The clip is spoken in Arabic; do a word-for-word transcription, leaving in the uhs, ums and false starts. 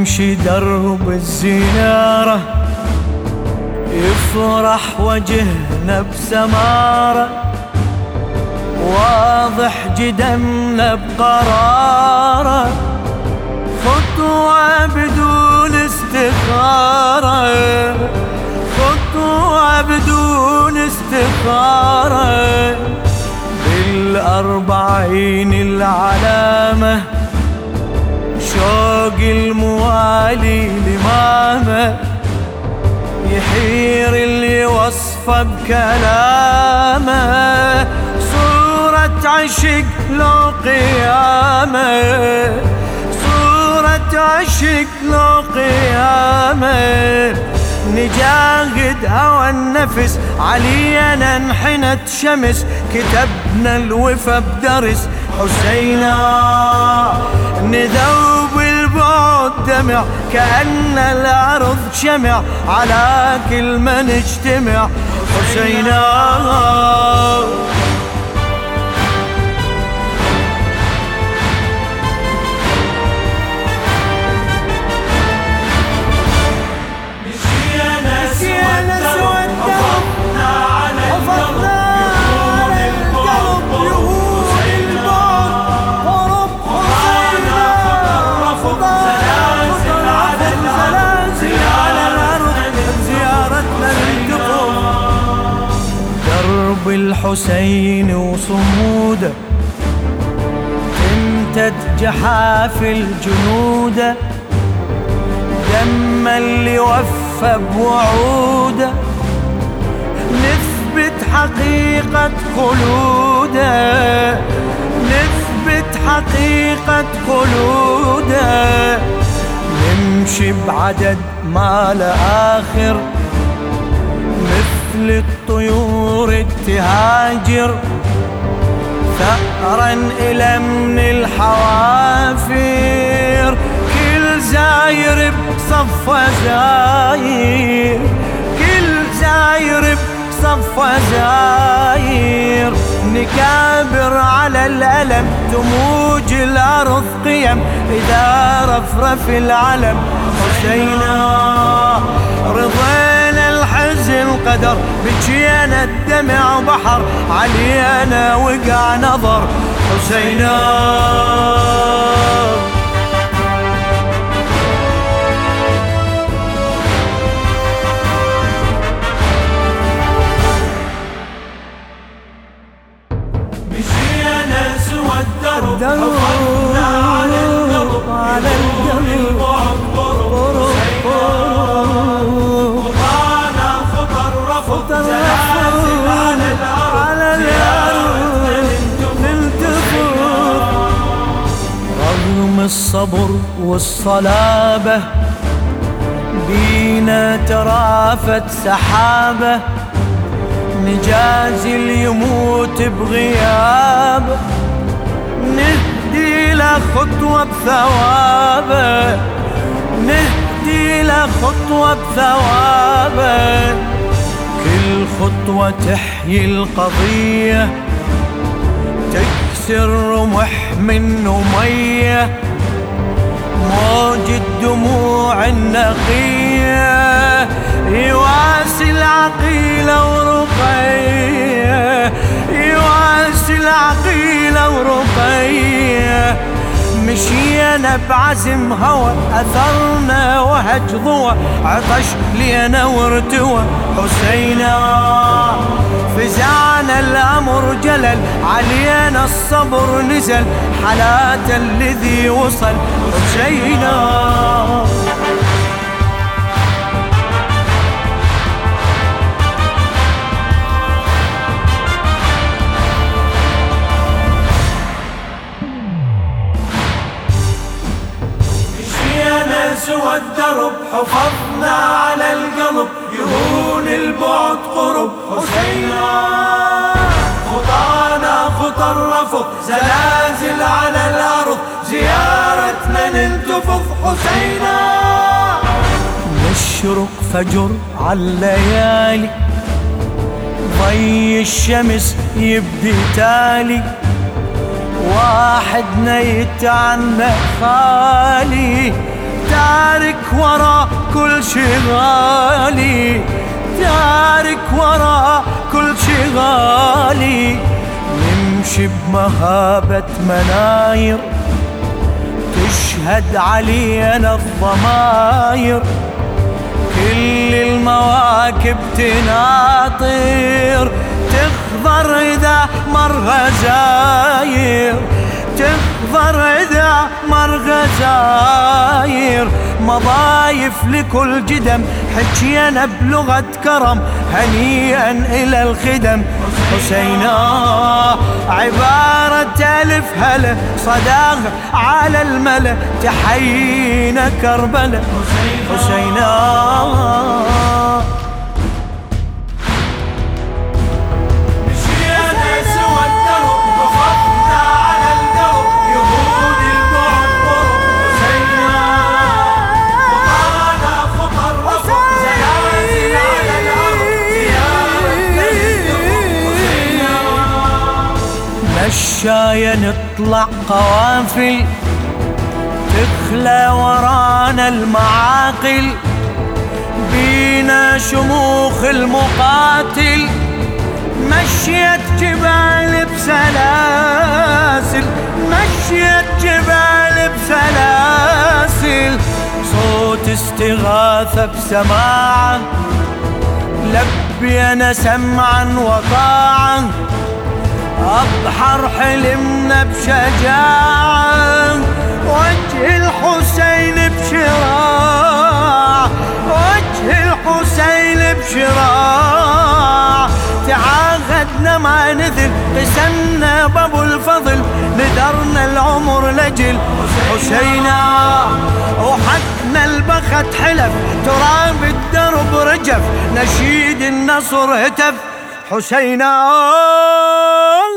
نمشي درب الزيارة يفرح وجهنا بسمارة، واضح جدمنا بقرارة، خطوة بدون استخارة، خطوة بدون استخارة، بالأربعين العلامة، شوق الموالي لمامة، يحير اللي وصفه بكلامه، صورة عشق لو قيامة، صورة عشق لو قيامة، نجاهد هوى النفس علينا انحنت شمس، كتبنا الوفا بدرس حسينا، نذوب البعد دمع كأن الأرض شمع، على كلمة نجتمع حسينا. الحسين وصموده تمتد جحافل جنوده، دم اللي وفى بوعوده، نثبت حقيقة خلوده، نثبت حقيقة خلوده، نمشي بعدد ما لآخر، مثل الطيور تهاجر، ثأرا إلى من الحوافر، كل زاير بصفه زاير، كل زاير بصفه زاير، نكابر على الألم تموج الأرض قيم، إذا رفرف العلم حسينا، رضينا الحزن قدر، بجينا الدمع بحر، علينا وقع نظر حسينا. مشينا سوى الدرب، حفظنا على القلب، على القلب قرب خطانا خطر رفض، زلازل على الأرض نلتفت، رغم الصبر والصلابة بينا ترافت سحابة، نجازي اللي يموت بغيابه، نهدي له خطوة بثوابه، نهدي له خطوة بثوابه، كل خطوة تحيي القضية، تكسر رمح منه مية، موج الدموع النقية، يواسي العقيلة ورقية، يواسي العقيلة ورقية، مشينا بعزم هوى، أثرنا وهج ضوى، عطش لينا وارتوى حسينا، فزعنا الأمر جلل، علينا الصبر نزل، حالات الذي وصل حسينا. سوى الدرب، حفظنا على القلب، يهون البعد قرب حسينا، خطانا خطى الرفض، زلازل على الأرض، زيارتنا ننتفض حسينا، نشرق فجر عالليالي، ضي الشمس يبدي تالي، واحدنا يتعنى خالي، تارك انشغالي، تارك ورا كل شغالي، نمشي بمهابة مناير تشهد علينا الضماير، كل المواكب تناطر تخضر إذا مر غزاير، تخضر إذا مر غزاير، مضايف لكل جدم حكينا بلغة كرم، هنيئا إلى الخدم. حسينا عبارة ألف هلا صداقة على الملا، تحيينا كربلا. حسينا مشايا نطلع قوافل تخلى ورانا المعاقل، بينا شموخ المقاتل، مشيت جبال بسلاسل، مشيت جبال بسلاسل، صوت استغاثة بسماعة لبينا سمعا وطاعة، أبحر حلمنا بشجاعة، وجه الحسين بشراع، وجه الحسين بشراع، تعاهدنا ما نذل، قسمنا بابو الفضل، نذرنا العمر لجل. حسينا وحدنا البخت حلف، تراب الدرب رجف، نشيد النصر هتف. حسينا